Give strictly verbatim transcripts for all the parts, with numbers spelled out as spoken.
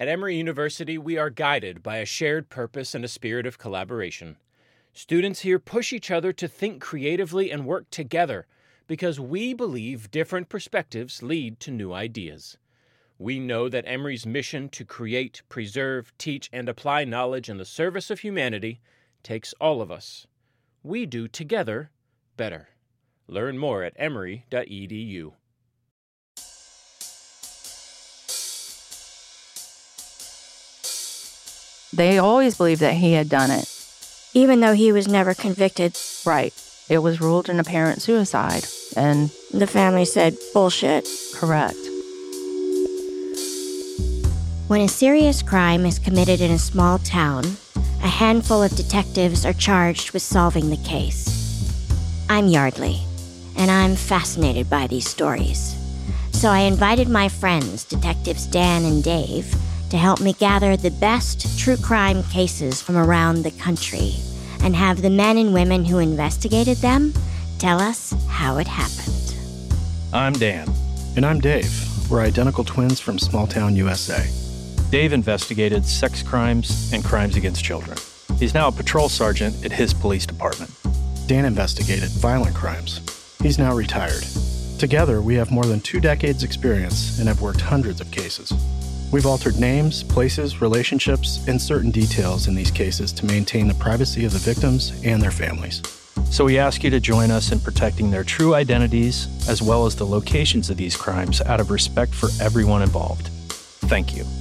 At Emory University, we are guided by a shared purpose and a spirit of collaboration. Students here push each other to think creatively and work together because we believe different perspectives lead to new ideas. We know that Emory's mission to create, preserve, teach, and apply knowledge in the service of humanity takes all of us. We do together better. Learn more at emory dot e d u. They always believed that he had done it. Even though he was never convicted. Right. It was ruled an apparent suicide, and the family said, bullshit. Correct. When a serious crime is committed in a small town, a handful of detectives are charged with solving the case. I'm Yardley, and I'm fascinated by these stories. So I invited my friends, Detectives Dan and Dave, to help me gather the best true crime cases from around the country and have the men and women who investigated them tell us how it happened. I'm Dan. And I'm Dave. We're identical twins from small town U S A. Dave investigated sex crimes and crimes against children. He's now a patrol sergeant at his police department. Dan investigated violent crimes. He's now retired. Together, we have more than two decades' experience and have worked hundreds of cases. We've altered names, places, relationships, and certain details in these cases to maintain the privacy of the victims and their families. So we ask you to join us in protecting their true identities as well as the locations of these crimes out of respect for everyone involved. Thank you.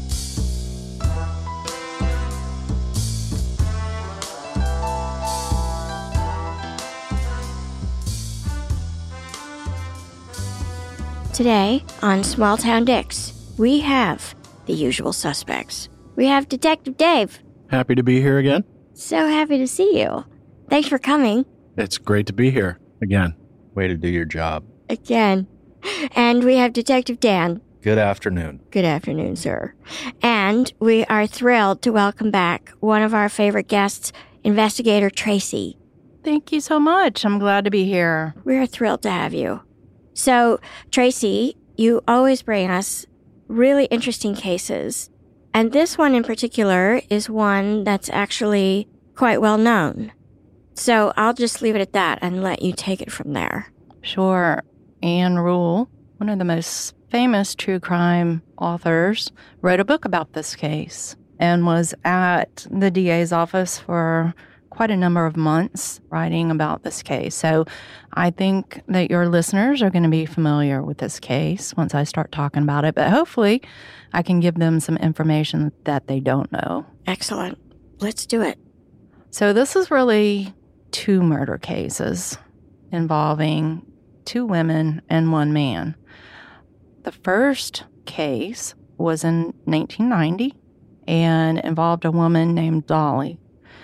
Today on Small Town Dicks, we have the usual suspects. We have Detective Dave. Happy to be here again. So happy to see you. Thanks for coming. It's great to be here again. Way to do your job. Again. And we have Detective Dan. Good afternoon. Good afternoon, sir. And we are thrilled to welcome back one of our favorite guests, Investigator Tracy. Thank you so much. I'm glad to be here. We're thrilled to have you. So, Tracy, you always bring us really interesting cases. And this one in particular is one that's actually quite well known. So I'll just leave it at that and let you take it from there. Sure. Ann Rule, one of the most famous true crime authors, wrote a book about this case and was at the D A's office for quite a number of months writing about this case. So I think that your listeners are going to be familiar with this case once I start talking about it, but hopefully I can give them some information that they don't know. Excellent. Let's do it. So this is really two murder cases involving two women and one man. The first case was in nineteen ninety and involved a woman named Dolly.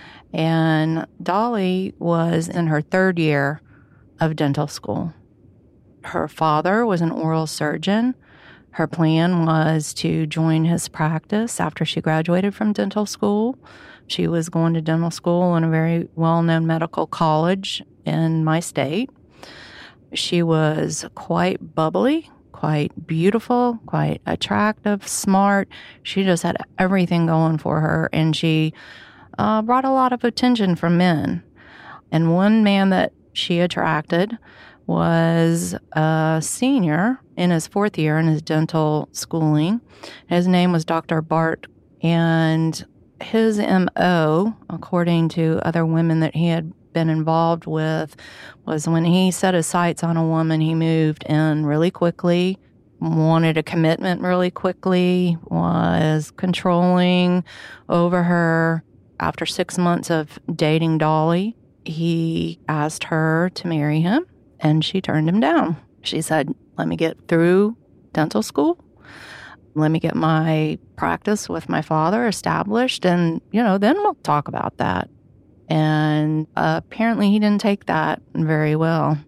And Dolly was in her third year of dental school. Her father was an oral surgeon. Her plan was to join his practice after she graduated from dental school. She was going to dental school in a very well-known medical college in my state. She was quite bubbly, quite beautiful, quite attractive, smart. She just had everything going for her, and she Uh, brought a lot of attention from men. And one man that she attracted was a senior in his fourth year in his dental schooling. His name was Doctor Bart, and his M O, according to other women that he had been involved with, was when he set his sights on a woman, he moved in really quickly, wanted a commitment really quickly, was controlling over her. After six months of dating Dolly, he asked her to marry him, and she turned him down. She said, let me get through dental school. Let me get my practice with my father established, and, you know, then we'll talk about that. And uh, apparently he didn't take that very well.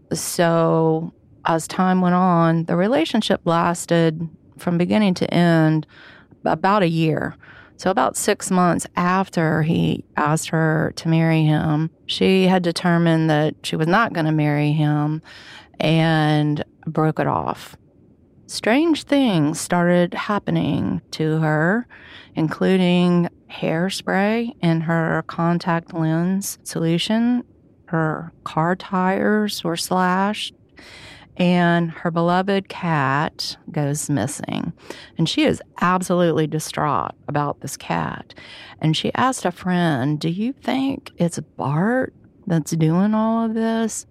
So as time went on, the relationship lasted from beginning to end about a year. So about six months after he asked her to marry him, she had determined that she was not going to marry him and broke it off. strange things started happening to her, including hairspray in her contact lens solution. Her car tires were slashed, and her beloved cat goes missing. And she is absolutely distraught about this cat. And she asked a friend, do you think it's Bart that's doing all of this?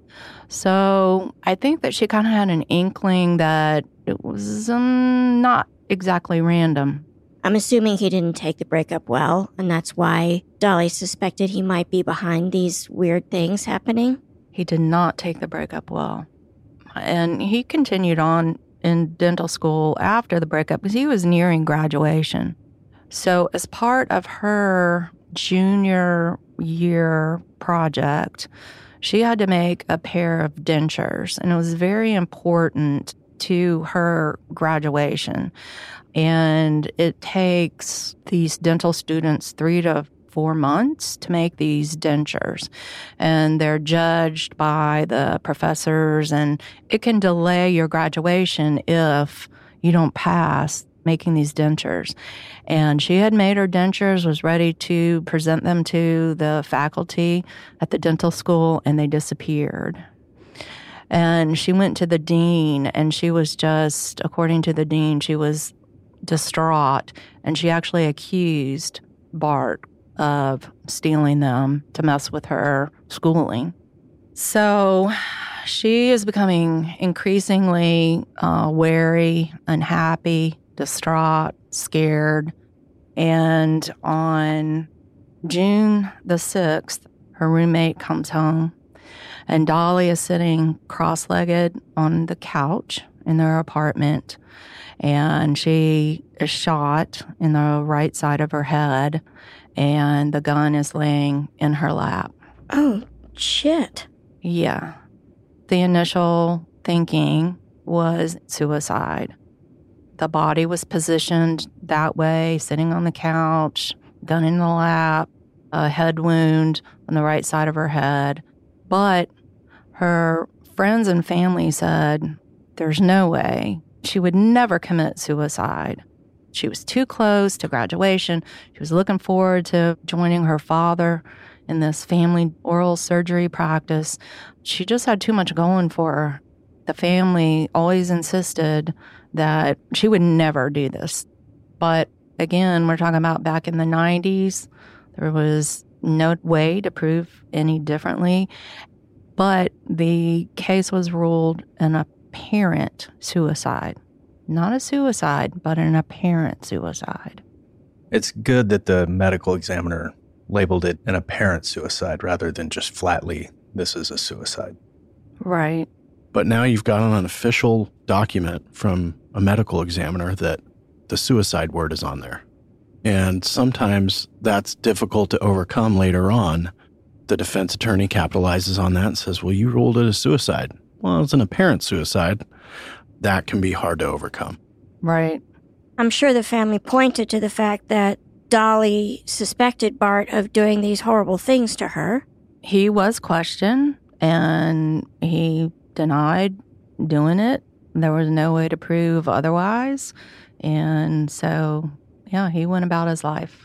So I think that she kind of had an inkling that it was um, not exactly random. I'm assuming he didn't take the breakup well, and that's why Dolly suspected he might be behind these weird things happening? He did not take the breakup well. And he continued on in dental school after the breakup because he was nearing graduation. So as part of her junior year project, she had to make a pair of dentures, and it was very important to her graduation. And it takes these dental students three to four months to make these dentures. And they're judged by the professors, and it can delay your graduation if you don't pass making these dentures. And she had made her dentures, was ready to present them to the faculty at the dental school, and they disappeared. And she went to the dean, and she was just, according to the dean, she was distraught, and she actually accused Bart of stealing them to mess with her schooling. So she is becoming increasingly uh, wary, unhappy, distraught, scared. And on June the sixth, her roommate comes home, and Dolly is sitting cross-legged on the couch in their apartment, and she is shot in the right side of her head, and the gun is laying in her lap. Oh, shit. Yeah. The initial thinking was suicide. The body was positioned that way, sitting on the couch, gun in the lap, a head wound on the right side of her head. But her friends and family said there's no way. She would never commit suicide. She was too close to graduation. She was looking forward to joining her father in this family oral surgery practice. She just had too much going for her. The family always insisted that she would never do this. But again, we're talking about back in the nineties. There was no way to prove any differently. But the case was ruled an apparent suicide. Not a suicide, but an apparent suicide. It's good that the medical examiner labeled it an apparent suicide rather than just flatly, this is a suicide. Right. But now you've got an official document from a medical examiner that the suicide word is on there. And sometimes that's difficult to overcome later on. The defense attorney capitalizes on that and says, well, you ruled it a suicide. Well, it's an apparent suicide. That can be hard to overcome. Right. I'm sure the family pointed to the fact that Dolly suspected Bart of doing these horrible things to her. He was questioned, and he denied doing it. There was no way to prove otherwise. And so, yeah, he went about his life.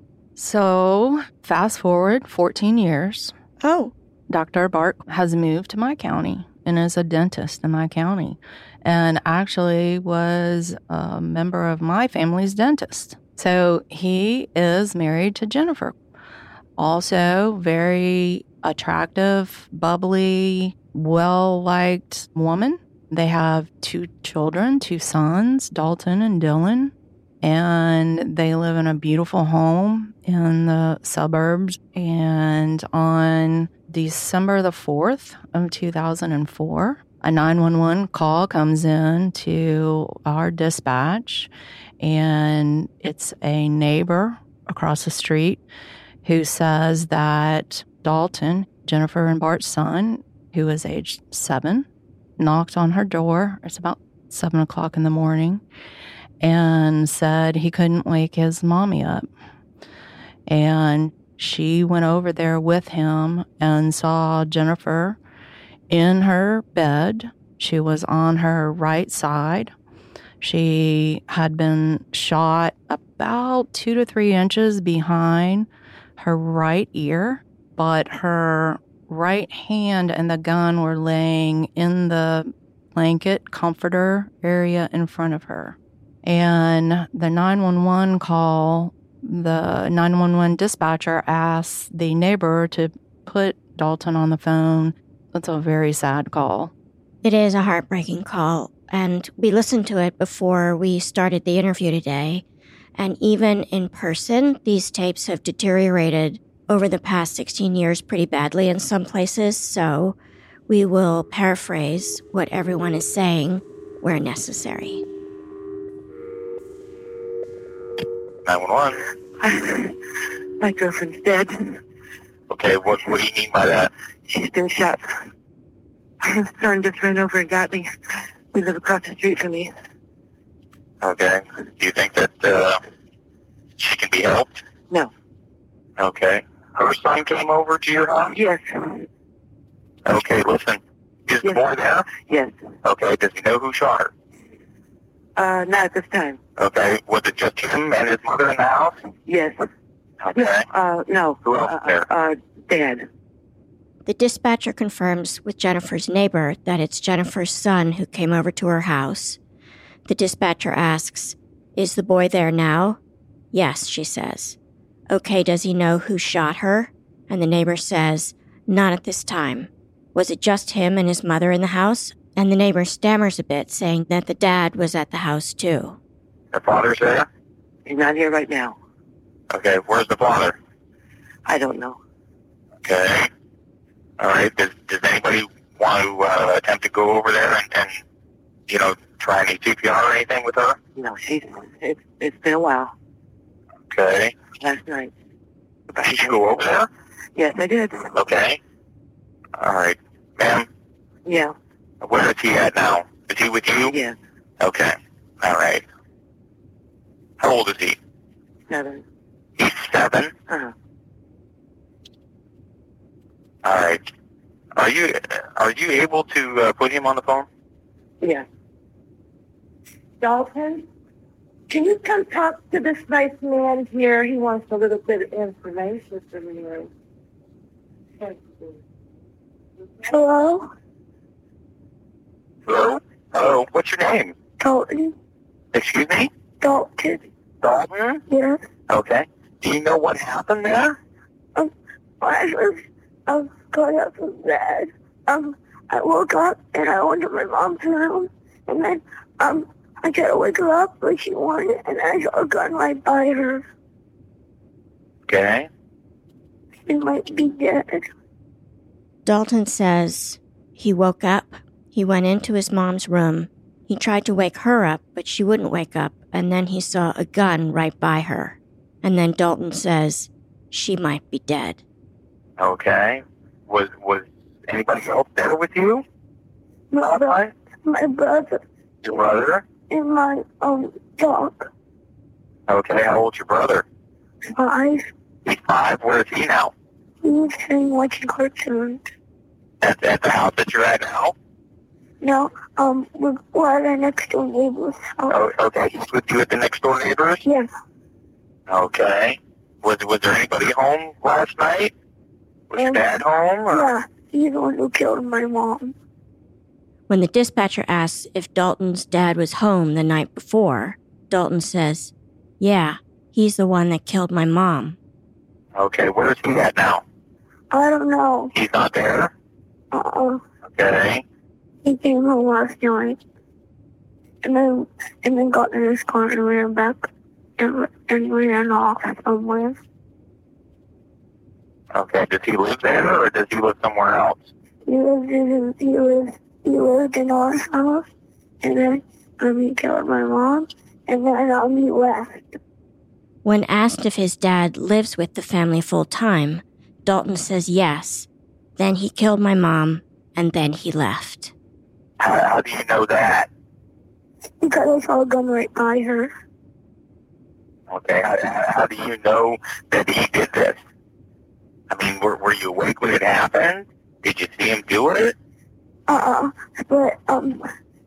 So, fast forward fourteen years. Oh. Doctor Bart has moved to my county and is a dentist in my county, and actually was a member of my family's dentist. So he is married to Jennifer. Also very attractive, bubbly, well-liked woman. They have two children, two sons, Dalton and Dylan, and they live in a beautiful home in the suburbs. And on December the fourth of two thousand four, a nine one one call comes in to our dispatch, and it's a neighbor across the street who says that Dalton, Jennifer and Bart's son, who is age seven, knocked on her door. It's about seven o'clock in the morning, and said he couldn't wake his mommy up. And she went over there with him and saw Jennifer in her bed. She was on her right side, She had been shot about two to three inches behind her right ear, but her right hand and the gun were laying in the blanket comforter area in front of her. And the nine one one call, the nine one one dispatcher asked the neighbor to put Dalton on the phone. It's a very sad call. It is a heartbreaking call, and we listened to it before we started the interview today. And even in person, these tapes have deteriorated over the past sixteen years pretty badly in some places, so we will paraphrase what everyone is saying where necessary. nine one one. My girlfriend's dead. Okay, what, what do you mean by that? She's been shot. Her son just ran over and got me. We live across the street from me. Okay. Do you think that uh, she can be helped? No. Okay. Her son came over to your house? Yes. Okay, listen. Is the Yes. boy there? Yes. Okay, does he know who shot her? Uh, not at this time. Okay, was it just him and his mother in the house? Yes. Okay. Uh, no. Who else uh, there? Uh, Dad. The dispatcher confirms with Jennifer's neighbor that it's Jennifer's son who came over to her house. The dispatcher asks, "Is the boy there now?" "Yes," she says. "Okay, does he know who shot her?" And the neighbor says, "Not at this time." Was it just him and his mother in the house? And the neighbor stammers a bit, saying that the dad was at the house too. The father's there? He's not here right now. Okay, where's the father? I don't know. Okay. All right, does, does anybody want to uh, attempt to go over there and, and, you know, try any C P R or anything with her? No, she's, it's, it's been a while. Okay. Last night. Did you go over there? Yes, I did. Okay. All right. Ma'am, Yeah. where is he at now? Is he with you? Yes. Okay. All right. How old is he? Seven. He's seven? Uh-huh. All right. Are you are you able to uh, put him on the phone? Yeah. Dalton, can you come talk to this nice man here? He wants a little bit of information from you. Hello? Hello? Hello? What's your name? Dalton? Excuse me? Dalton? Dalton? Yes? Okay. Do you know what happened there? Um, I was, I was got up from bed. Um, I woke up and I went to my mom's room, and then, um, I tried to wake her up, but she wanted, and I saw a gun right by her. Okay. She might be dead. Dalton says he woke up, he went into his mom's room, he tried to wake her up, but she wouldn't wake up, and then he saw a gun right by her. And then Dalton says she might be dead. Okay. Was was anybody else there with you? My, bro- my brother Your brother? and my, um, dog. Okay. How old's your brother? Five. He's five. Where is he now? He's sitting watching cartoons. At, at the house that you're at now? No, um, we're, we're at our next door neighbor's house. Oh, okay. He's with you at the next door neighbors? Yes. Okay. Was was there anybody home last night? Was your Um, dad home? Or? Yeah, he's the one who killed my mom. When the dispatcher asks if Dalton's dad was home the night before, Dalton says, "Yeah, he's the one that killed my mom." Okay. Where is he at now? I don't know. He's not there? Uh-uh. Okay. He came home last night. And then, and then got in his car and ran back and, and ran off somewhere. Okay. Does he live there or does he live somewhere else? He lived in, he lived, he lived in our house. And then, um, he killed my mom. And then, um, he left. When asked if his dad lives with the family full time, Dalton says yes. Then he killed my mom, and then he left. How, how do you know that? Because I saw a gun right by her. Okay. How, how do you know that he did this? I mean, were, were you awake when it happened? Did you see him do it? Uh-uh. But, um,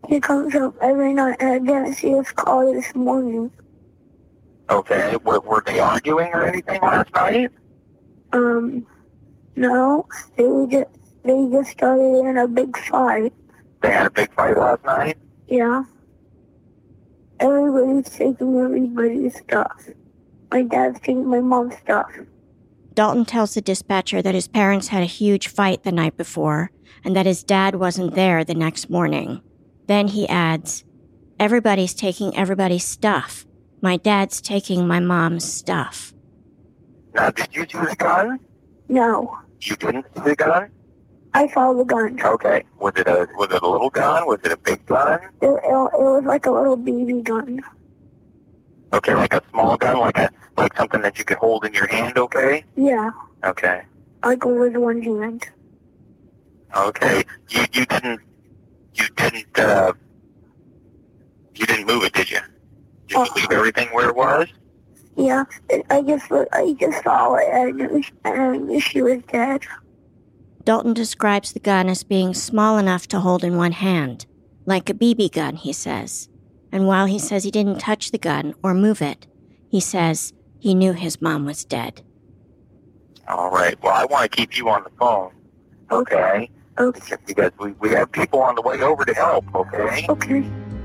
He comes up every night, and I didn't see his car this morning. Okay, were, were they arguing or anything last night? Um, no, they were just, they just started in a big fight. They had a big fight last night? Yeah. Everybody's taking everybody's stuff. My dad's taking my mom's stuff. Dalton tells the dispatcher that his parents had a huge fight the night before and that his dad wasn't there the next morning. Then he adds, everybody's taking everybody's stuff. My dad's taking my mom's stuff. Now, did you see the gun? No. You didn't see the gun? I saw the gun. Okay. Was it a was it a little gun? Was it a big gun? It, it, it was like a little B B gun. Okay, like a small gun, like a like something that you could hold in your hand, okay? Yeah. Okay. Like with one hand. Okay. You you didn't you didn't uh you didn't move it, did you? Did you Uh, leave everything where it was? Yeah. It, I just I just saw it and I knew, and I knew she was dead. Dalton describes the gun as being small enough to hold in one hand, like a B B gun, he says. And while he says he didn't touch the gun or move it, he says he knew his mom was dead. All right. Well, I want to keep you on the phone, okay? Okay. Because we, we have people on the way over to help, okay? Okay.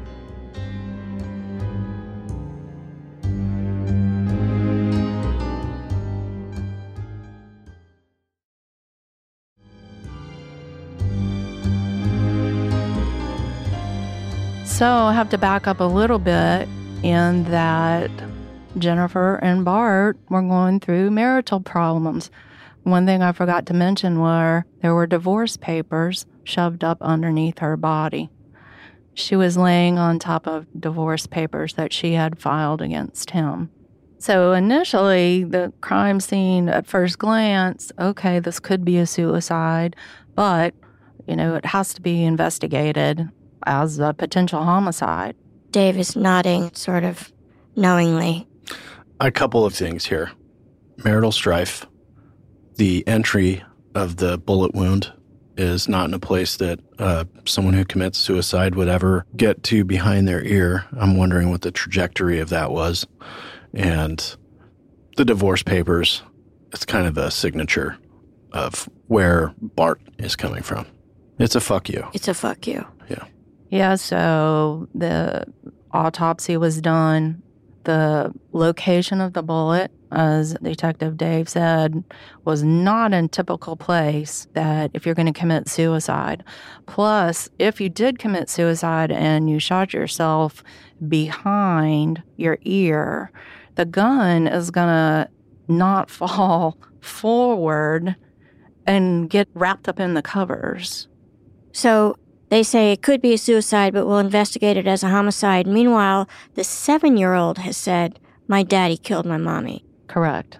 So I have to back up a little bit in that Jennifer and Bart were going through marital problems. One thing I forgot to mention were there were divorce papers shoved up underneath her body. She was laying on top of divorce papers that she had filed against him. So initially, the crime scene at first glance, okay, this could be a suicide, but, you know, it has to be investigated as a potential homicide. Dave is nodding, sort of knowingly. A couple of things here. Marital strife. The entry of the bullet wound is not in a place that uh, someone who commits suicide would ever get to behind their ear. I'm wondering what the trajectory of that was. And the divorce papers, it's kind of a signature of where Bart is coming from. It's a fuck you. It's a fuck you. Yeah. Yeah, so the autopsy was done. The location of the bullet, as Detective Dave said, was not in a typical place that if you're going to commit suicide. Plus, if you did commit suicide and you shot yourself behind your ear, the gun is going to not fall forward and get wrapped up in the covers. So they say it could be a suicide, but we'll investigate it as a homicide. Meanwhile, the seven-year-old has said, my daddy killed my mommy. Correct.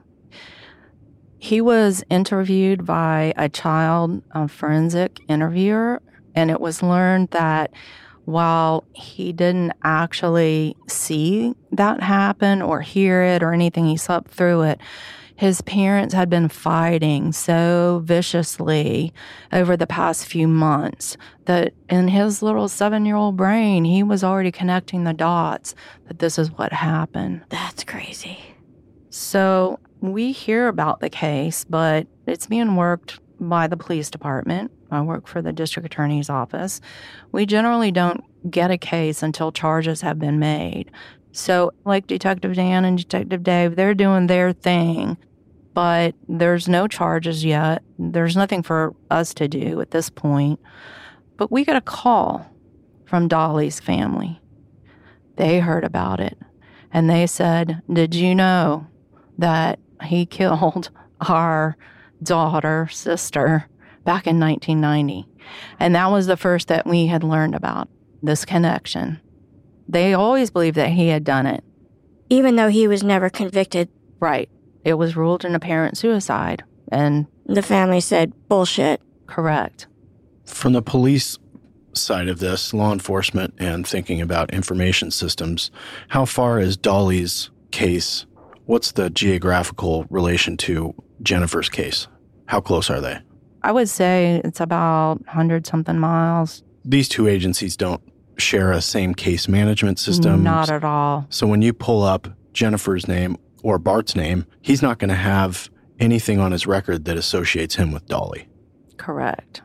He was interviewed by a child a forensic interviewer, and it was learned that while he didn't actually see that happen or hear it or anything, he slept through it, his parents had been fighting so viciously over the past few months that in his little seven-year-old brain, he was already connecting the dots that this is what happened. That's crazy. So we hear about the case, but it's being worked by the police department. I work for the district attorney's office. We generally don't get a case until charges have been made. So like Detective Dan and Detective Dave, they're doing their thing, but there's no charges yet. There's nothing for us to do at this point. But we got a call from Dolly's family. They heard about it, and they said, did you know that he killed our daughter, sister, back in nineteen ninety? And that was the first that we had learned about this connection. They always believed that he had done it. Even though he was never convicted. Right. It was ruled an apparent suicide, and the family said, bullshit. Correct. From the police side of this, law enforcement and thinking about information systems, how far is Dolly's case? What's the geographical relation to Jennifer's case? How close are they? I would say it's about one hundred something miles. These two agencies don't share a same case management system? Not at all. So when you pull up Jennifer's name or Bart's name, he's not going to have anything on his record that associates him with Dolly. Correct.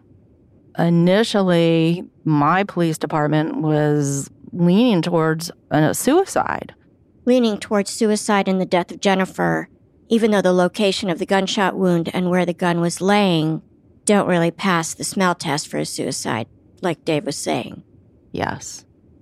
Initially, my police department was leaning towards a suicide. Leaning towards suicide in the death of Jennifer, even though the location of the gunshot wound and where the gun was laying don't really pass the smell test for a suicide, like Dave was saying. Yes.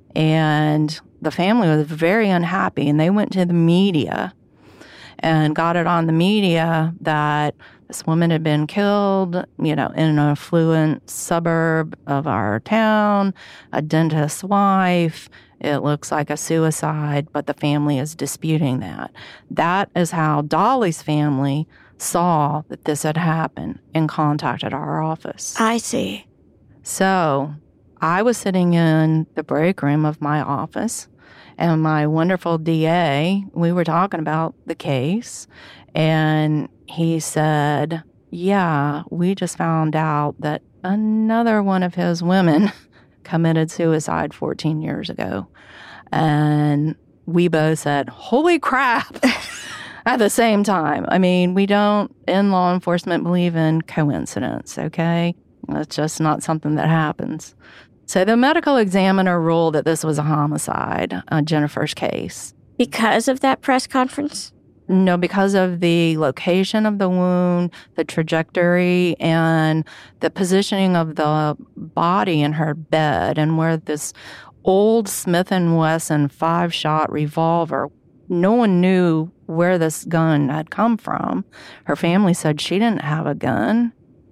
And the family was very unhappy, and they went to the media and got it on the media that this woman had been killed, you know, in an affluent suburb of our town, a dentist's wife. It looks like a suicide, but the family is disputing that. That is how Dolly's family saw that this had happened and contacted our office. I see. So I was sitting in the break room of my office, and my wonderful D A, we were talking about the case, and he said, yeah, we just found out that another one of his women committed suicide fourteen years ago. And we both said, holy crap, at the same time. I mean, we don't, in law enforcement, believe in coincidence, okay? That's just not something that happens. So the medical examiner ruled that this was a homicide, uh, Jennifer's case. Because of that press conference? No, because of the location of the wound, the trajectory, and the positioning of the body in her bed, and where this old Smith and Wesson five-shot revolver, no one knew where this gun had come from. Her family said she didn't have a gun.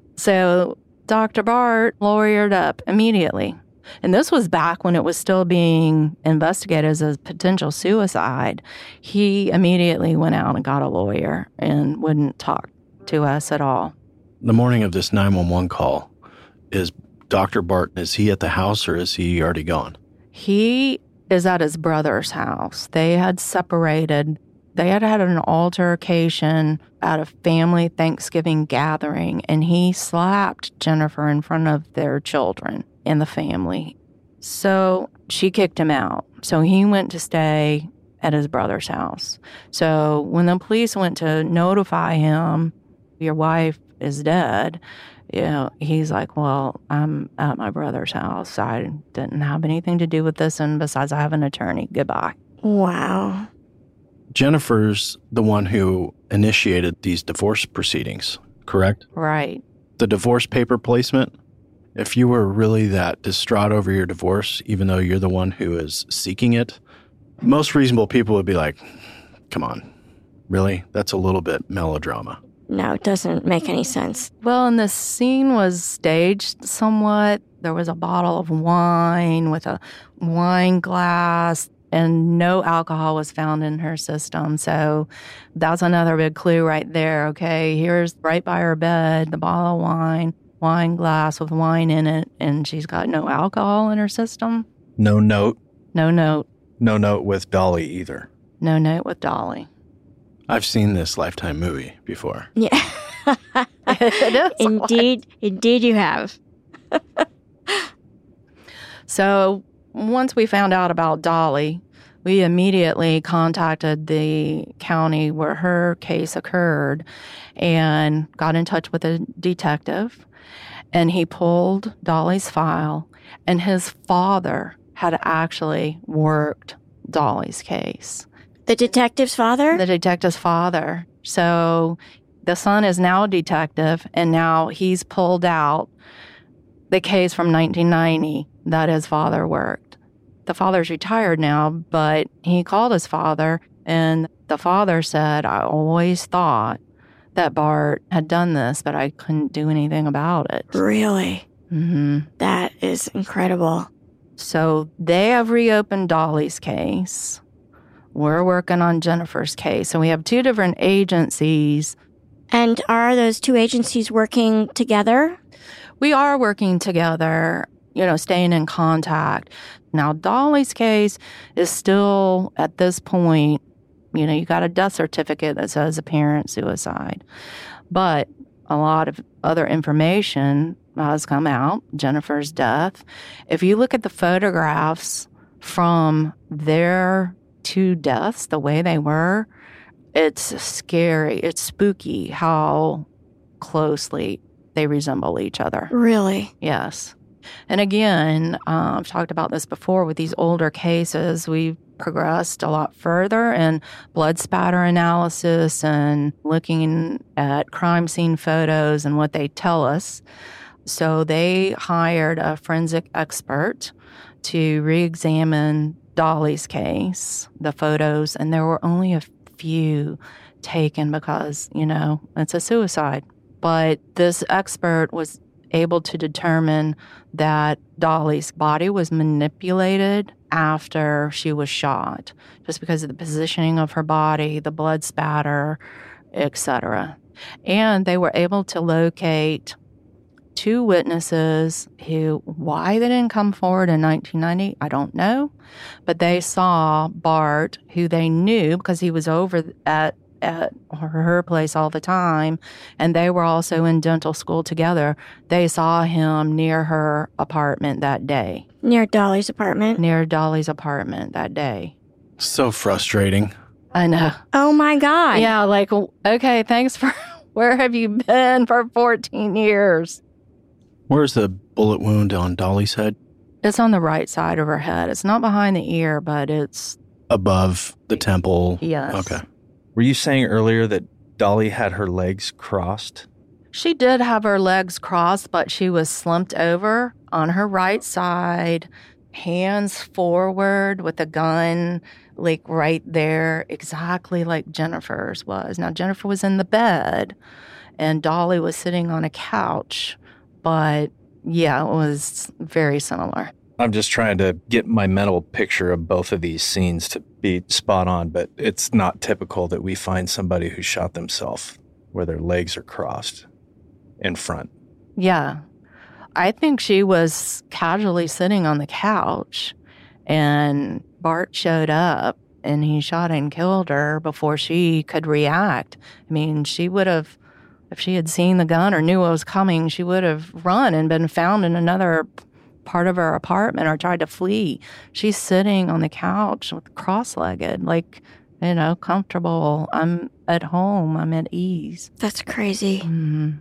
So Doctor Bart lawyered up immediately. And this was back when it was still being investigated as a potential suicide. He immediately went out and got a lawyer and wouldn't talk to us at all. The morning of this nine one one call, is Doctor Bart, is he at the house or is he already gone? He is at his brother's house. They had separated. They had had an altercation at a family Thanksgiving gathering, and he slapped Jennifer in front of their children in the family. So she kicked him out. So he went to stay at his brother's house. So when the police went to notify him, your wife is dead, you know, he's like, well, I'm at my brother's house. I didn't have anything to do with this, and besides, I have an attorney. Goodbye. Wow. Jennifer's the one who initiated these divorce proceedings, correct? Right. The divorce paper placement, if you were really that distraught over your divorce, even though you're the one who is seeking it, most reasonable people would be like, come on, really? That's a little bit melodrama. No, it doesn't make any sense. Well, and the scene was staged somewhat. There was a bottle of wine with a wine glass, and no alcohol was found in her system. So that's another big clue right there, okay? Here's right by her bed, the bottle of wine, wine glass with wine in it, and she's got no alcohol in her system. No note. No note. No note with Dolly either. No note with Dolly. I've seen this Lifetime movie before. Yeah. It is. Indeed, indeed you have. So once we found out about Dolly, we immediately contacted the county where her case occurred and got in touch with a detective. And he pulled Dolly's file, and his father had actually worked Dolly's case. The detective's father? The detective's father. So the son is now a detective, and now he's pulled out the case from nineteen ninety that his father worked. The father's retired now, but he called his father, and the father said, I always thought that Bart had done this, but I couldn't do anything about it. Really? Mm-hmm. That is incredible. So they have reopened Dolly's case. We're working on Jennifer's case. So we have two different agencies. And are those two agencies working together? We are working together, you know, staying in contact. Now, Dolly's case is still, at this point, you know, you got a death certificate that says apparent suicide. But a lot of other information has come out, Jennifer's death. If you look at the photographs from their two deaths, the way they were, it's scary. It's spooky how closely they resemble each other. Really? Yes. And again, uh, I've talked about this before with these older cases. We've progressed a lot further in blood spatter analysis and looking at crime scene photos and what they tell us. So they hired a forensic expert to re-examine Dolly's case, the photos, and there were only a few taken because, you know, it's a suicide. But this expert was able to determine that Dolly's body was manipulated after she was shot, just because of the positioning of her body, the blood spatter, et cetera. And they were able to locate two witnesses who, why they didn't come forward in nineteen ninety, I don't know. But they saw Bart, who they knew because he was over at, at her place all the time, and they were also in dental school together. They saw him near her apartment that day. Near Dolly's apartment? Near Dolly's apartment that day. So frustrating. I know. Oh, my God. Yeah, like, okay, thanks for, where have you been for fourteen years? Where's the bullet wound on Dolly's head? It's on the right side of her head. It's not behind the ear, but it's... Above the temple? Yes. Okay. Were you saying earlier that Dolly had her legs crossed? She did have her legs crossed, but she was slumped over on her right side, hands forward with a gun, like right there, exactly like Jennifer's was. Now, Jennifer was in the bed, and Dolly was sitting on a couch. But, yeah, it was very similar. I'm just trying to get my mental picture of both of these scenes to be spot on, but it's not typical that we find somebody who shot themselves where their legs are crossed in front. Yeah. I think she was casually sitting on the couch, and Bart showed up, and he shot and killed her before she could react. I mean, she would have... If she had seen the gun or knew what was coming, she would have run and been found in another part of her apartment or tried to flee. She's sitting on the couch with cross-legged, like, you know, comfortable. I'm at home. I'm at ease. That's crazy. Mm-hmm.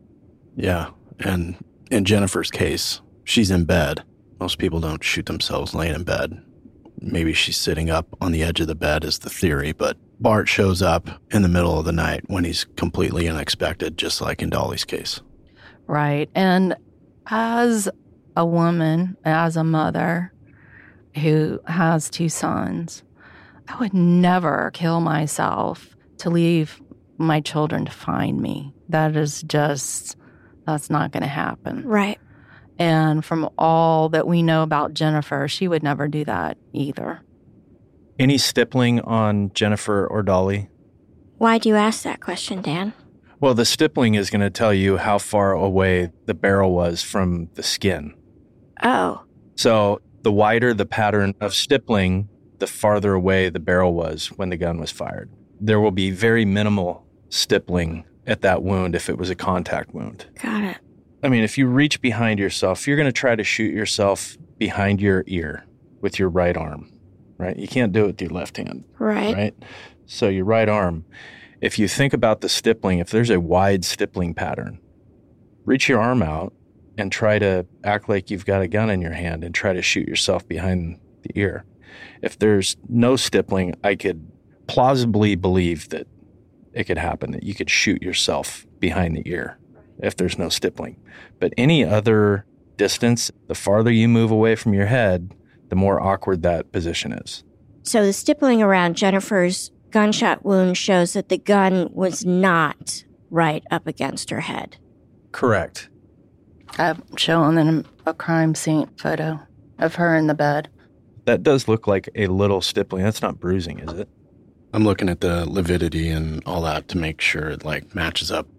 Yeah. And in Jennifer's case, she's in bed. Most people don't shoot themselves laying in bed. Maybe she's sitting up on the edge of the bed is the theory, but Bart shows up in the middle of the night when he's completely unexpected, just like in Dolly's case. Right. And as a woman, as a mother who has two sons, I would never kill myself to leave my children to find me. That is just, that's not going to happen. Right. And from all that we know about Jennifer, she would never do that either. Any stippling on Jennifer or Dolly? Why do you ask that question, Dan? Well, the stippling is going to tell you how far away the barrel was from the skin. Oh. So the wider the pattern of stippling, the farther away the barrel was when the gun was fired. There will be very minimal stippling at that wound if it was a contact wound. Got it. I mean, if you reach behind yourself, you're going to try to shoot yourself behind your ear with your right arm, right? You can't do it with your left hand, Right. right? So your right arm, if you think about the stippling, if there's a wide stippling pattern, reach your arm out and try to act like you've got a gun in your hand and try to shoot yourself behind the ear. If there's no stippling, I could plausibly believe that it could happen, that you could shoot yourself behind the ear if there's no stippling. But any other distance, the farther you move away from your head, the more awkward that position is. So the stippling around Jennifer's gunshot wound shows that the gun was not right up against her head. Correct. I've shown them a crime scene photo of her in the bed. That does look like a little stippling. That's not bruising, is it? I'm looking at the lividity and all that to make sure it, like, matches up.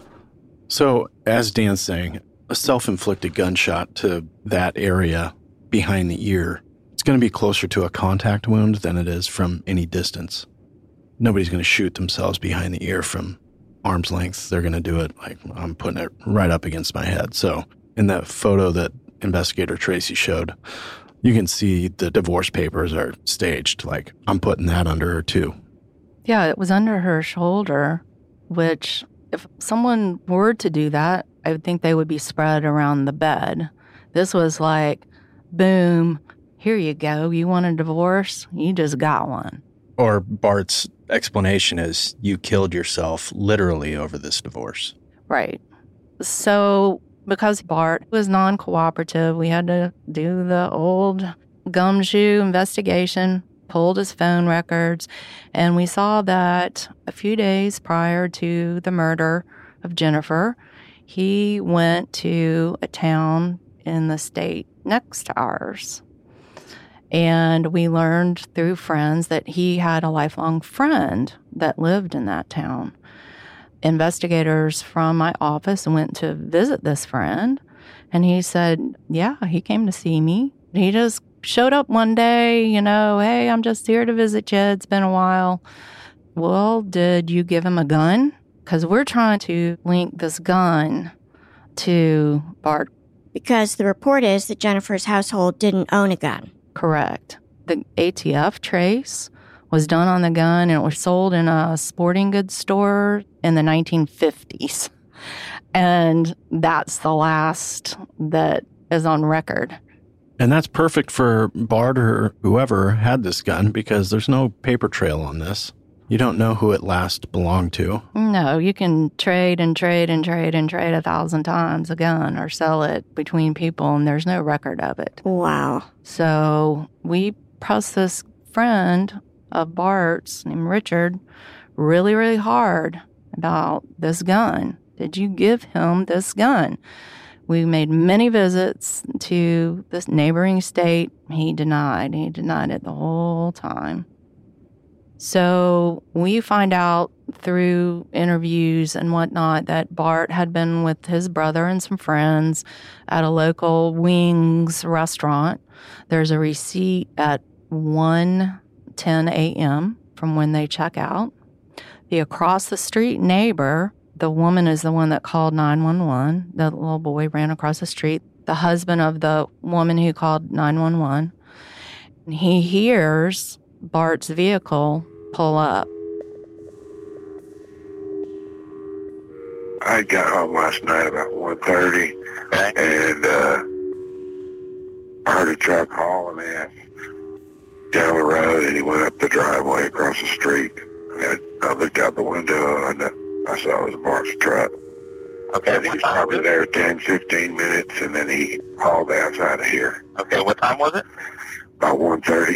So, as Dan's saying, a self-inflicted gunshot to that area behind the ear, it's going to be closer to a contact wound than it is from any distance. Nobody's going to shoot themselves behind the ear from arm's length. They're going to do it like I'm putting it right up against my head. So In that photo that investigator Tracy showed, you can see the divorce papers are staged. Like, I'm putting that under her too. Yeah, it was under her shoulder, which if someone were to do that, I would think they would be spread around the bed. This was like, boom, here you go. You want a divorce? You just got one. Or Bart's explanation is you killed yourself literally over this divorce. Right. So because Bart was non-cooperative, we had to do the old gumshoe investigation, pulled his phone records, and we saw that a few days prior to the murder of Jennifer, he went to a town in the state next to ours. And we learned through friends that he had a lifelong friend that lived in that town. Investigators from my office went to visit this friend, and he said, yeah, he came to see me. He just showed up one day, you know, hey, I'm just here to visit you. It's been a while. Well, did you give him a gun? Because we're trying to link this gun to Bart. Because the report is that Jennifer's household didn't own a gun. Correct. The A T F trace was done on the gun, and it was sold in a sporting goods store in the nineteen fifties. And that's the last that is on record. And that's perfect for Bart or whoever had this gun because there's no paper trail on this. You don't know who it last belonged to. No, you can trade and trade and trade and trade a thousand times a gun or sell it between people, and there's no record of it. Wow. So we pressed this friend of Bart's named Richard really, really hard about this gun. Did you give him this gun? We made many visits to this neighboring state. He denied. He denied it the whole time. So we find out through interviews and whatnot that Bart had been with his brother and some friends at a local wings restaurant. There's a receipt at one ten a.m. from when they check out. The across-the-street neighbor, the woman is the one that called nine one one. The little boy ran across the street. The husband of the woman who called nine one one. He hears Bart's vehicle pull up. I got home last night about one thirty, and uh, I heard a truck hauling ass down the road, and he went up the driveway across the street. And I looked out the window, and I saw it was Bart's truck. Okay, and he was probably there ten, fifteen minutes, and then he hauled outside of here. Okay, what time was it? About one thirty.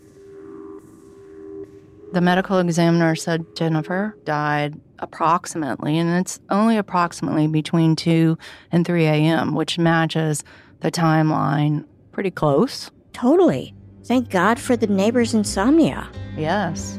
The medical examiner said Jennifer died approximately, and it's only approximately between two and three a.m., which matches the timeline pretty close. Totally. Thank God for the neighbor's insomnia. Yes.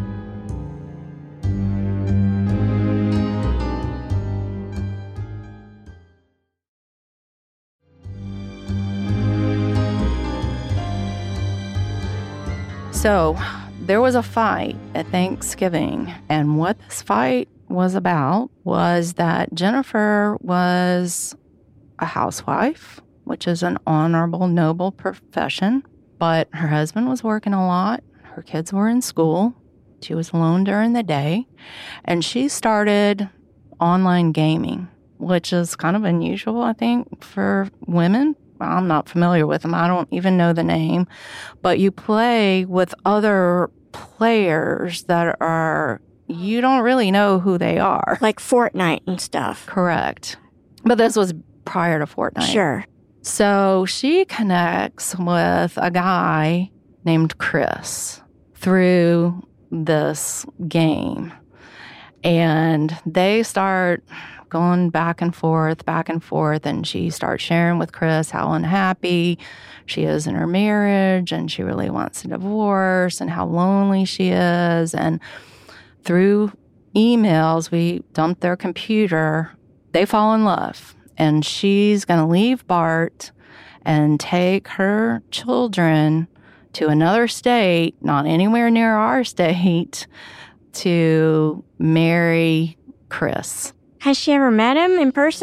So there was a fight at Thanksgiving, and what this fight was about was that Jennifer was a housewife, which is an honorable, noble profession, but her husband was working a lot. Her kids were in school. She was alone during the day, and she started online gaming, which is kind of unusual, I think, for women. I'm not familiar with them. I don't even know the name. But you play with other players that are, you don't really know who they are. Like Fortnite and stuff. Correct. But this was prior to Fortnite. Sure. So she connects with a guy named Chris through this game. And they start going back and forth, back and forth, and she starts sharing with Chris how unhappy she is in her marriage, and she really wants a divorce, and how lonely she is. And through emails, we dump their computer. They fall in love, and she's going to leave Bart and take her children to another state, not anywhere near our state, to marry Chris. Has she ever met him in person?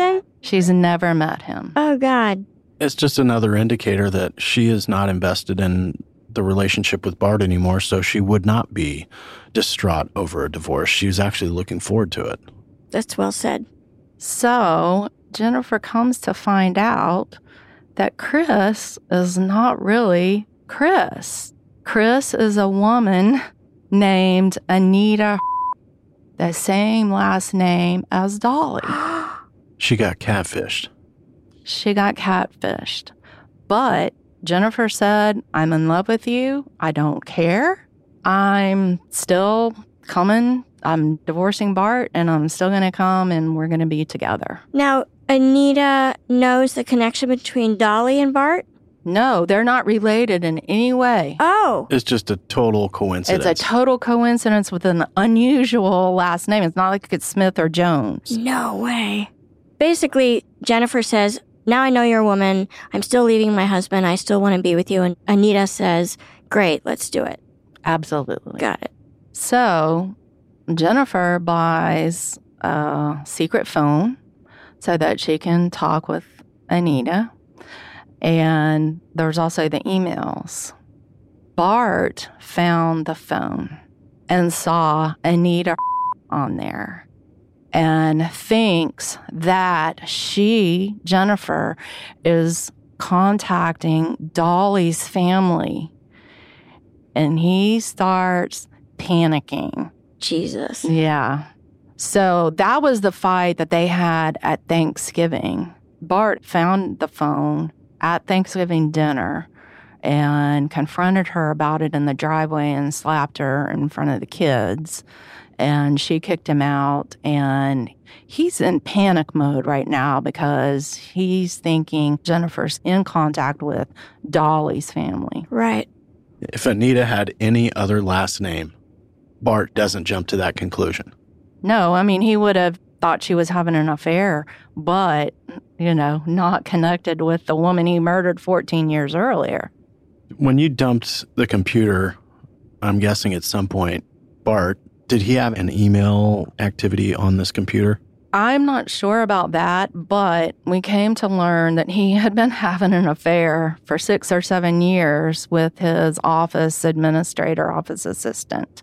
She's never met him. Oh, God. It's just another indicator that she is not invested in the relationship with Bart anymore, so she would not be distraught over a divorce. She was actually looking forward to it. That's well said. So Jennifer comes to find out that Chris is not really Chris. Chris is a woman named Anita, the same last name as Dolly. She got catfished. She got catfished. But Jennifer said, I'm in love with you. I don't care. I'm still coming. I'm divorcing Bart, and I'm still going to come, and we're going to be together. Now, Anita knows the connection between Dolly and Bart? No, they're not related in any way. Oh. It's just a total coincidence. It's a total coincidence with an unusual last name. It's not like it's Smith or Jones. No way. Basically, Jennifer says, now I know you're a woman. I'm still leaving my husband. I still want to be with you. And Anita says, great, let's do it. Absolutely. Got it. So Jennifer buys a secret phone so that she can talk with Anita. And there's also the emails. Bart found the phone and saw Anita on there and thinks that she, Jennifer, is contacting Dolly's family. And he starts panicking. Jesus. Yeah. So that was the fight that they had at Thanksgiving. Bart found the phone at Thanksgiving dinner and confronted her about it in the driveway and slapped her in front of the kids. And she kicked him out. And he's in panic mode right now because he's thinking Jennifer's in contact with Dolly's family. Right. If Anita had any other last name, Bart doesn't jump to that conclusion. No, I mean, he would have thought she was having an affair, but, you know, not connected with the woman he murdered fourteen years earlier. When you dumped the computer, I'm guessing at some point, Bart, did he have an email activity on this computer? I'm not sure about that, but we came to learn that he had been having an affair for six or seven years with his office administrator, office assistant.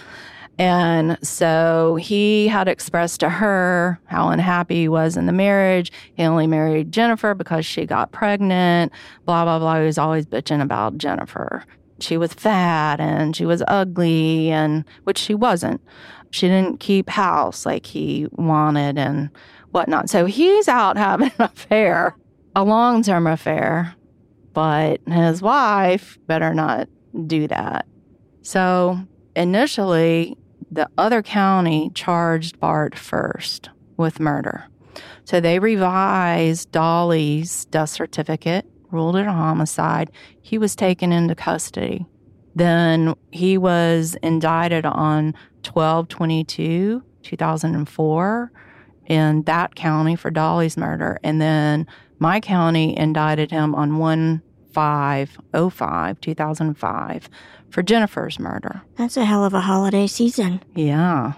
And so he had expressed to her how unhappy he was in the marriage. He only married Jennifer because she got pregnant, blah, blah, blah. He was always bitching about Jennifer. She was fat and she was ugly, and which she wasn't. She didn't keep house like he wanted and whatnot. So he's out having an affair, a long-term affair, but his wife better not do that. So initially, the other county charged Bart first with murder. So they revised Dolly's death certificate, ruled it a homicide. He was taken into custody. Then he was indicted on twelve twenty-two two thousand four in that county for Dolly's murder. And then my county indicted him on one five oh five two thousand five for Jennifer's murder. That's a hell of a holiday season. Yeah.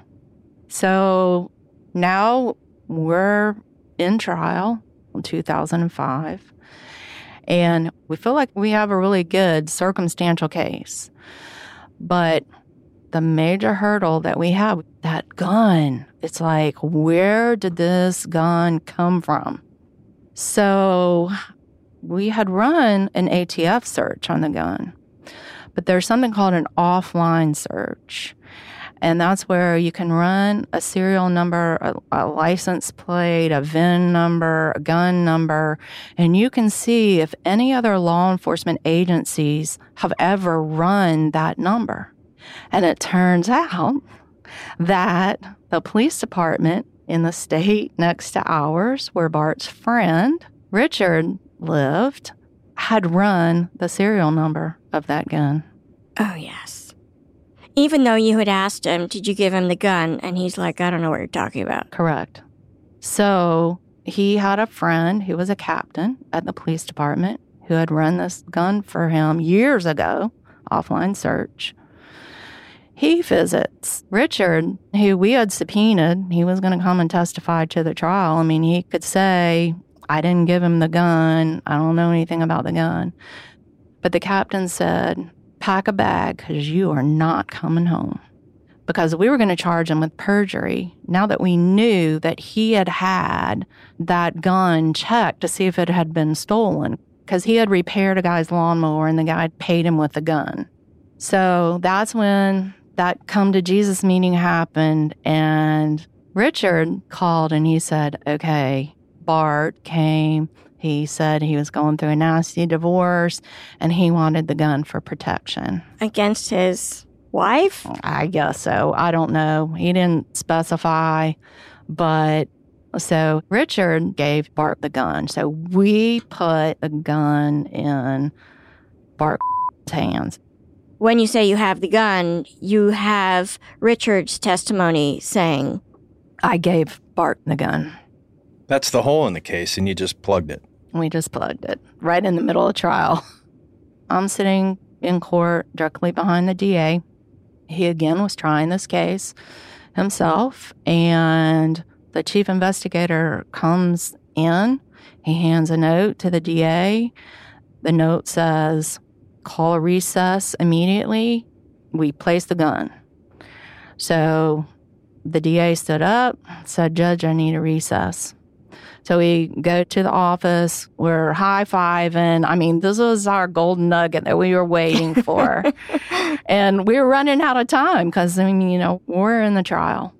So now we're in trial in two thousand five, and we feel like we have a really good circumstantial case. But the major hurdle that we have, that gun, it's like, where did this gun come from? So we had run an A T F search on the gun, but there's something called an offline search. And that's where you can run a serial number, a, a license plate, a V I N number, a gun number, and you can see if any other law enforcement agencies have ever run that number. And it turns out that the police department in the state next to ours, where Bart's friend, Richard, lived, had run the serial number of that gun. Oh, yes. Even though you had asked him, did you give him the gun? And he's like, I don't know what you're talking about. Correct. So he had a friend who was a captain at the police department who had run this gun for him years ago, offline search. he visits Richard, who we had subpoenaed. He was going to come and testify to the trial. I mean, he could say, I didn't give him the gun. I don't know anything about the gun. But the captain said, pack a bag because you are not coming home. Because we were going to charge him with perjury now that we knew that he had had that gun checked to see if it had been stolen. Because he had repaired a guy's lawnmower and the guy paid him with a gun. So that's when that come to Jesus meeting happened. And Richard called and he said, okay, Bart came. He said he was going through a nasty divorce and he wanted the gun for protection. Against his wife? I guess so. I don't know. He didn't specify. But so Richard gave Bart the gun. So we put the gun in Bart's hands. When you say you have the gun, you have Richard's testimony saying, I gave Bart the gun. That's the hole in the case, and you just plugged it. We just plugged it right in the middle of trial. I'm sitting in court directly behind the D A. He again was trying this case himself, and the chief investigator comes in. He hands a note to the D A. The note says, call a recess immediately. We place the gun. So the D A stood up, said, Judge, I need a recess. So we go to the office. We're high-fiving. I mean, this was our golden nugget that we were waiting for. And we were running out of time because, I mean, you know, we're in the trial.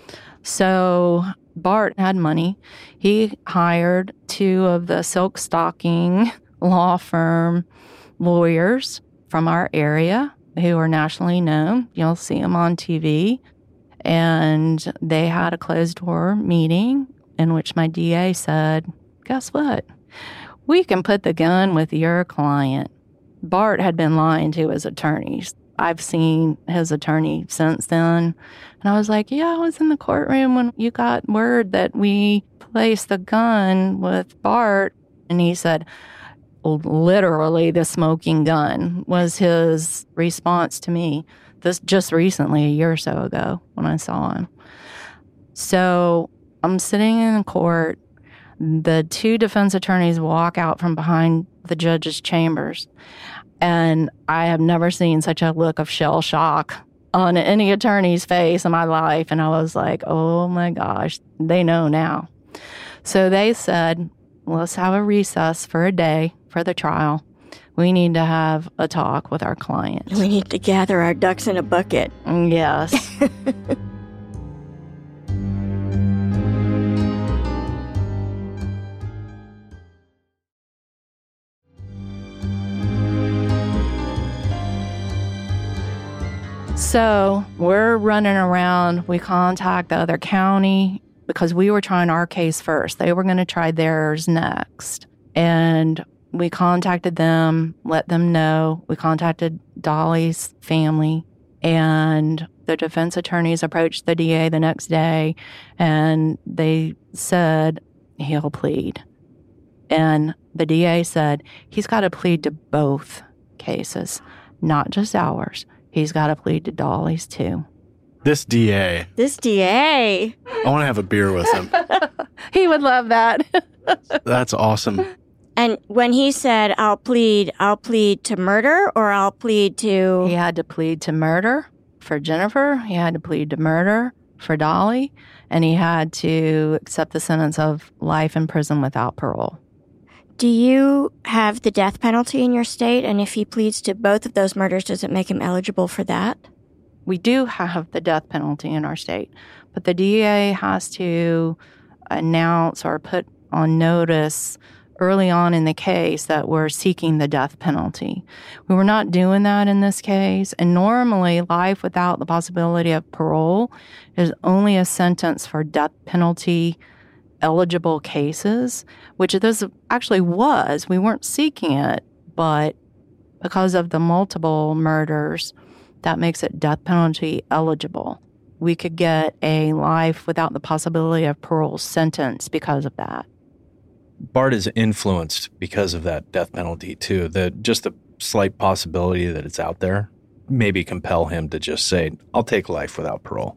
So Bart had money. He hired two of the silk stocking law firm lawyers from our area who are nationally known. You'll see them on T V. And they had a closed-door meeting in which my D A said, guess what? We can put the gun with your client. Bart had been lying to his attorneys. I've seen his attorney since then. And I was like, yeah, I was in the courtroom when you got word that we placed the gun with Bart. And he said, literally the smoking gun was his response to me. This just recently, a year or so ago, when I saw him. So I'm sitting in court. The two defense attorneys walk out from behind the judge's chambers. And I have never seen such a look of shell shock on any attorney's face in my life. And I was like, oh my gosh, they know now. So they said, let's have a recess for a day for the trial. We need to have a talk with our client. We need to gather our ducks in a bucket. Yes. So we're running around. We contact the other county because we were trying our case first. They were going to try theirs next. And we contacted them, let them know. We contacted Dolly's family. And the defense attorneys approached the D A the next day. And they said, he'll plead. And the D A said, he's got to plead to both cases, not just ours. He's got to plead to Dolly's, too. This D A. This D A. I want to have a beer with him. He would love that. That's awesome. And when he said, I'll plead, I'll plead to murder or I'll plead to... He had to plead to murder for Jennifer. He had to plead to murder for Dolly. And he had to accept the sentence of life in prison without parole. Do you have the death penalty in your state? And if he pleads to both of those murders, does it make him eligible for that? We do have the death penalty in our state, but the D A has to announce or put on notice early on in the case that we're seeking the death penalty. We were not doing that in this case, and normally life without the possibility of parole is only a sentence for death penalty eligible cases, which this actually was. We weren't seeking it, but because of the multiple murders, that makes it death penalty eligible. We could get a life without the possibility of parole sentence because of that. Bart is influenced because of that death penalty, too. The just the slight possibility that it's out there maybe compel him to just say, I'll take life without parole.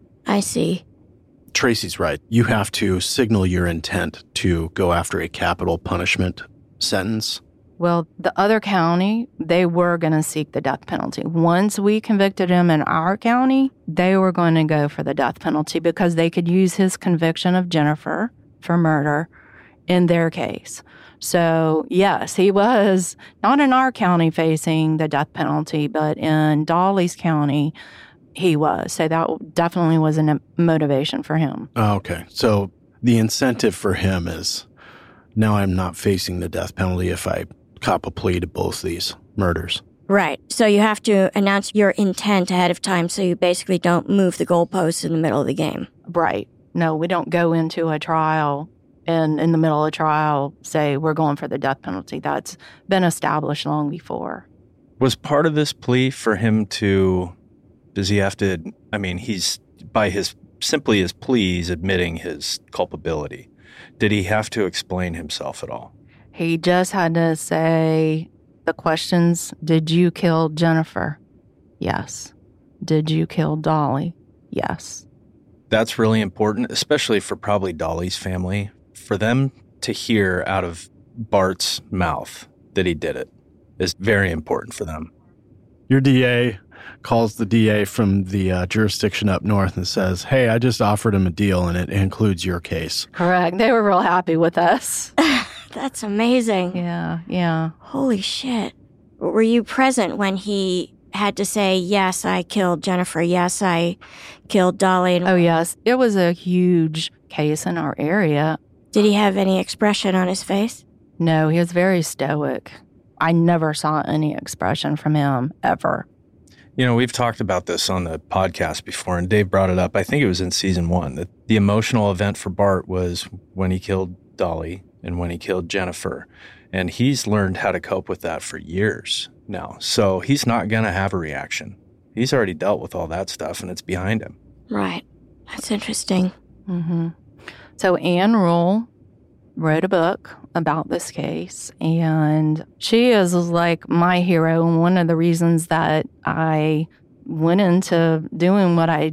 I see. Tracy's right. You have to signal your intent to go after a capital punishment sentence. Well, the other county, they were going to seek the death penalty. Once we convicted him in our county, they were going to go for the death penalty because they could use his conviction of Jennifer for murder in their case. So, yes, he was not in our county facing the death penalty, but in Dolly's county, he was. So that definitely was a motivation for him. Oh, okay. So the incentive for him is, now I'm not facing the death penalty if I cop a plea to both these murders. Right. So you have to announce your intent ahead of time so you basically don't move the goalposts in the middle of the game. Right. No, we don't go into a trial and in the middle of a trial say we're going for the death penalty. That's been established long before. Was part of this plea for him to, does he have to, I mean, he's, by his, simply his plea, he's admitting his culpability. Did he have to explain himself at all? He just had to say the questions, did you kill Jennifer? Yes. Did you kill Dolly? Yes. That's really important, especially for probably Dolly's family. For them to hear out of Bart's mouth that he did it is very important for them. Your D A calls the D A from the uh, jurisdiction up north and says, hey, I just offered him a deal and it includes your case. Correct. They were real happy with us. That's amazing. Yeah, yeah. Holy shit. Were you present when he had to say, yes, I killed Jennifer, yes, I killed Dolly? Oh, yes. It was a huge case in our area. Did he have any expression on his face? No, he was very stoic. I never saw any expression from him, ever. You know, we've talked about this on the podcast before, and Dave brought it up. I think it was in season one, that the emotional event for Bart was when he killed Dolly and when he killed Jennifer. And he's learned how to cope with that for years now. So he's not going to have a reaction. He's already dealt with all that stuff, and it's behind him. Right. That's interesting. Mm-hmm. So Ann Rule wrote a book about this case, and she is like my hero, and one of the reasons that I went into doing what I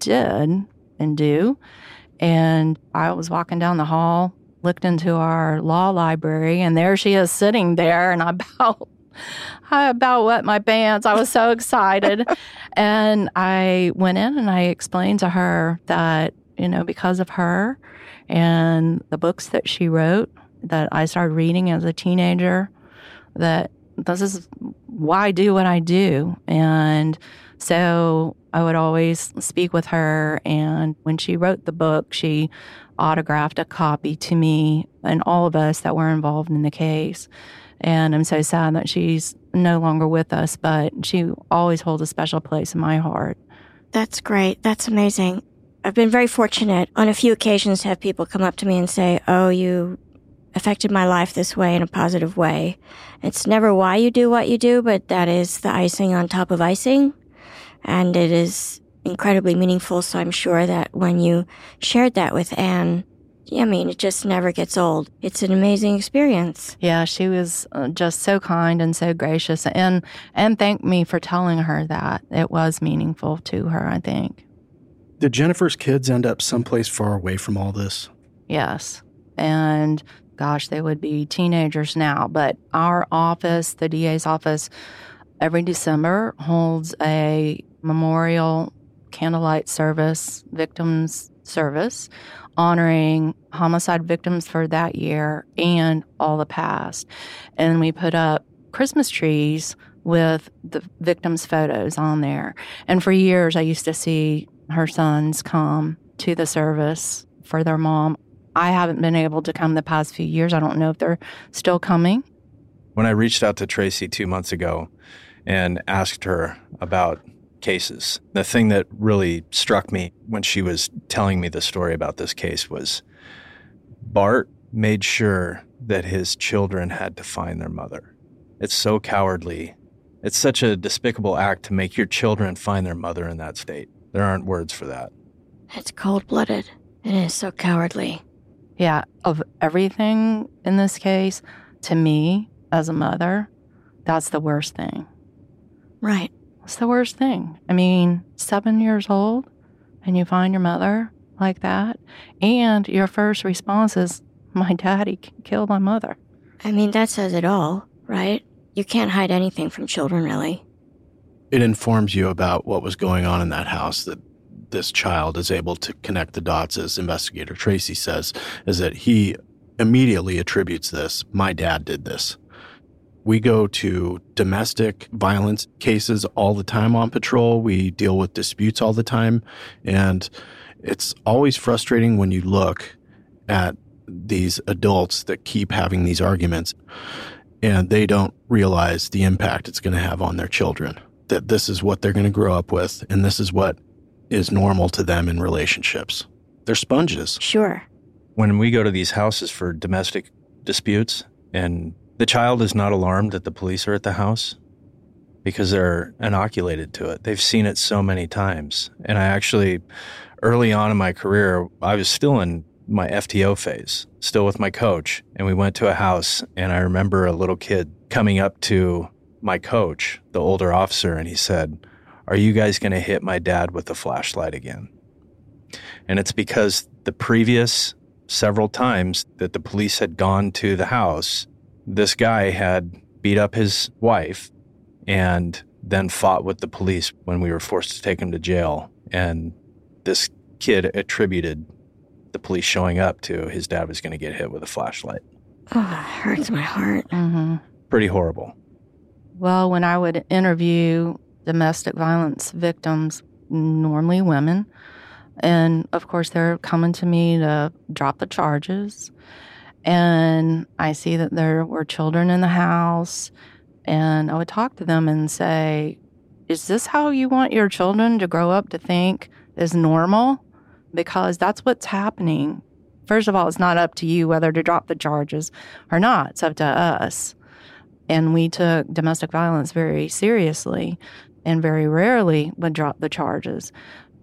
did and do. And I was walking down the hall, looked into our law library, and there she is sitting there, and I about I about wet my pants. I was so excited. And I went in and I explained to her that, you know, because of her and the books that she wrote that I started reading as a teenager, that this is why I do what I do. And so I would always speak with her. And when she wrote the book, she autographed a copy to me and all of us that were involved in the case. And I'm so sad that she's no longer with us, but she always holds a special place in my heart. That's great. That's amazing. I've been very fortunate on a few occasions to have people come up to me and say, oh, you affected my life this way in a positive way. It's never why you do what you do, but that is the icing on top of icing. And it is incredibly meaningful. So I'm sure that when you shared that with Ann, I mean, it just never gets old. It's an amazing experience. Yeah, she was just so kind and so gracious, and and thanked me for telling her that. It was meaningful to her, I think. Did Jennifer's kids end up someplace far away from all this? Yes. And gosh, they would be teenagers now. But our office, the D A's office, every December holds a memorial candlelight service, victims service, honoring homicide victims for that year and all the past. And we put up Christmas trees with the victims' photos on there. And for years, I used to see her sons come to the service for their mom. I haven't been able to come the past few years. I don't know if they're still coming. When I reached out to Tracy two months ago and asked her about cases, the thing that really struck me when she was telling me the story about this case was Bart made sure that his children had to find their mother. It's so cowardly. It's such a despicable act to make your children find their mother in that state. There aren't words for that. It's cold-blooded. It is so cowardly. Yeah, of everything in this case, to me, as a mother, that's the worst thing. Right. It's the worst thing. I mean, seven years old and you find your mother like that, and your first response is, my daddy killed my mother. I mean, that says it all, right? You can't hide anything from children, really. It informs you about what was going on in that house, that this child is able to connect the dots, as Investigator Tracy says, is that he immediately attributes this. My dad did this. We go to domestic violence cases all the time on patrol. We deal with disputes all the time. And it's always frustrating when you look at these adults that keep having these arguments and they don't realize the impact it's going to have on their children, that this is what they're going to grow up with and this is what is normal to them in relationships. They're sponges. Sure. When we go to these houses for domestic disputes and the child is not alarmed that the police are at the house because they're inoculated to it. They've seen it so many times. And I actually, early on in my career, I was still in my F T O phase, still with my coach. And we went to a house and I remember a little kid coming up to my coach, the older officer, and he said, "Are you guys going to hit my dad with a flashlight again?" And it's because the previous several times that the police had gone to the house, this guy had beat up his wife and then fought with the police when we were forced to take him to jail. And this kid attributed the police showing up to his dad was going to get hit with a flashlight. Oh, that hurts my heart. Mm-hmm. Pretty horrible. Well, when I would interview domestic violence victims, normally women, and of course they're coming to me to drop the charges, and I see that there were children in the house, and I would talk to them and say, is this how you want your children to grow up to think is normal? Because that's what's happening. First of all, it's not up to you whether to drop the charges or not. It's up to us. And we took domestic violence very seriously and very rarely would drop the charges.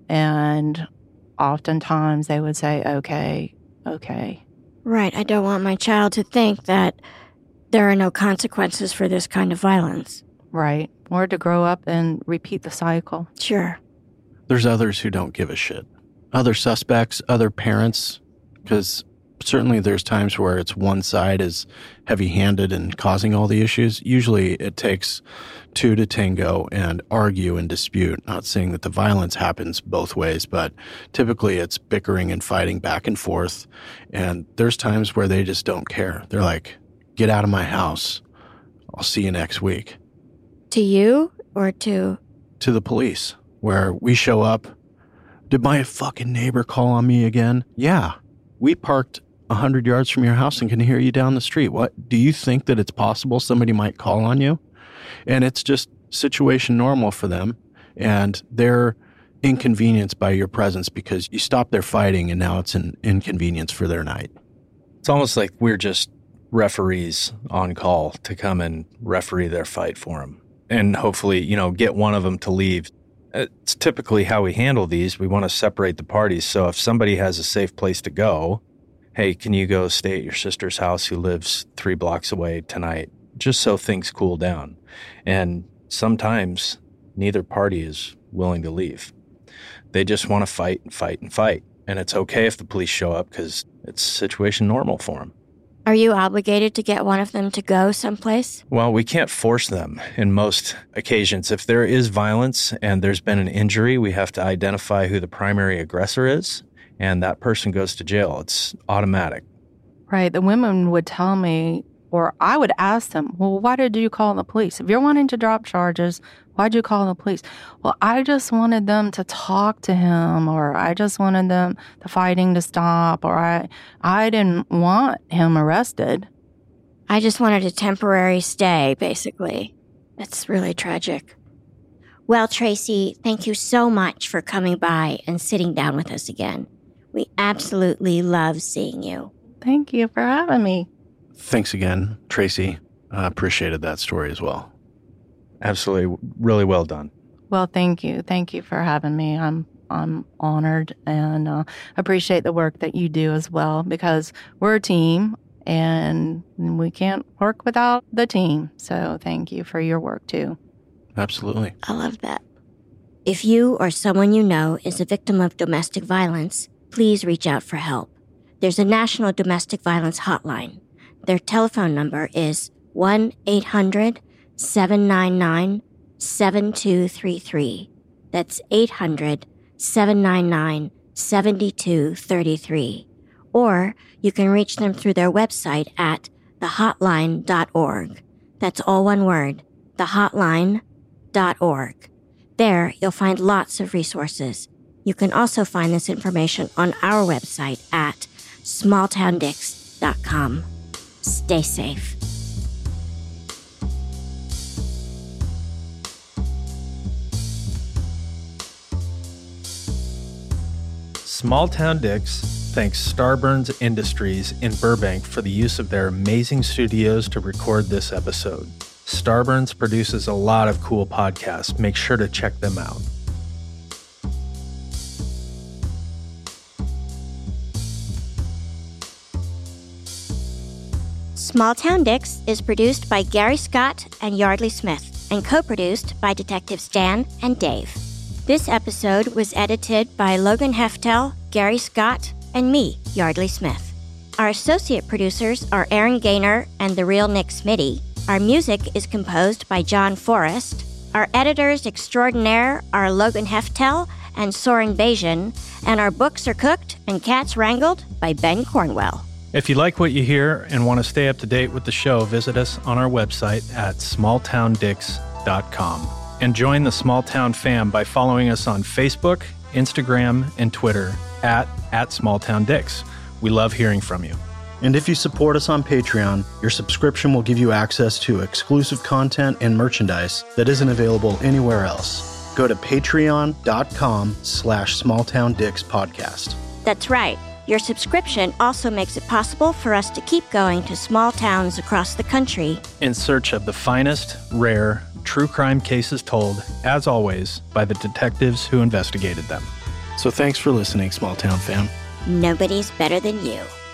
And oftentimes they would say, okay, okay. Right. I don't want my child to think that there are no consequences for this kind of violence. Right. Or to grow up and repeat the cycle. Sure. There's others who don't give a shit. Other suspects, other parents, because certainly there's times where it's one side is heavy-handed and causing all the issues. Usually it takes two to tango and argue and dispute. Not saying that the violence happens both ways, but typically it's bickering and fighting back and forth. And there's times where they just don't care. They're like, get out of my house. I'll see you next week. To you or to? To the police, where we show up. Did my fucking neighbor call on me again? Yeah. We parked one hundred yards from your house and can hear you down the street. What? Do you think that it's possible somebody might call on you? And it's just situation normal for them. And they're inconvenienced by your presence because you stopped their fighting and now it's an inconvenience for their night. It's almost like we're just referees on call to come and referee their fight for them. And hopefully, you know, get one of them to leave. It's typically how we handle these. We want to separate the parties. So if somebody has a safe place to go, hey, can you go stay at your sister's house who lives three blocks away tonight, just so things cool down. And sometimes neither party is willing to leave. They just want to fight and fight and fight. And it's okay if the police show up because it's situation normal for them. Are you obligated to get one of them to go someplace? Well, we can't force them in most occasions. If there is violence and there's been an injury, we have to identify who the primary aggressor is, and that person goes to jail. It's automatic. Right. The women would tell me, or I would ask them, well, why did you call the police? If you're wanting to drop charges, why'd you call the police? Well, I just wanted them to talk to him, or I just wanted them, the fighting to stop, or I, I didn't want him arrested. I just wanted a temporary stay, basically. That's really tragic. Well, Tracy, thank you so much for coming by and sitting down with us again. We absolutely love seeing you. Thank you for having me. Thanks again, Tracy. I appreciated that story as well. Absolutely. Really well done. Well, thank you. Thank you for having me. I'm I'm honored and uh, appreciate the work that you do as well, because we're a team and we can't work without the team. So thank you for your work too. absolutely. I love that. If you or someone you know is a victim of domestic violence, please reach out for help. There's a national domestic violence hotline. Their telephone number is one eight hundred seven nine nine seven two three three. That's eight hundred seven nine nine seven two three three. Or you can reach them through their website at the hotline dot org. That's all one word, the hotline dot org. There, you'll find lots of resources. You can also find this information on our website at small town dicks dot com. Stay safe. Small Town Dicks thanks Starburns Industries in Burbank for the use of their amazing studios to record this episode. Starburns produces a lot of cool podcasts. Make sure to check them out. Small Town Dicks is produced by Gary Scott and Yardley Smith and co-produced by Detectives Dan and Dave. This episode was edited by Logan Heftel, Gary Scott, and me, Yardley Smith. Our associate producers are Aaron Gaynor and the real Nick Smitty. Our music is composed by John Forrest. Our editors extraordinaire are Logan Heftel and Soren Bajan, and our books are cooked and cats wrangled by Ben Cornwell. If you like what you hear and want to stay up to date with the show, visit us on our website at small town dicks dot com. And join the Small Town fam by following us on Facebook, Instagram, and Twitter at, at SmallTownDicks. We love hearing from you. And if you support us on Patreon, your subscription will give you access to exclusive content and merchandise that isn't available anywhere else. Go to patreon.com slash smalltowndickspodcast. That's right. Your subscription also makes it possible for us to keep going to small towns across the country in search of the finest, rare, true crime cases told, as always, by the detectives who investigated them. So thanks for listening, Small Town fam. Nobody's better than you.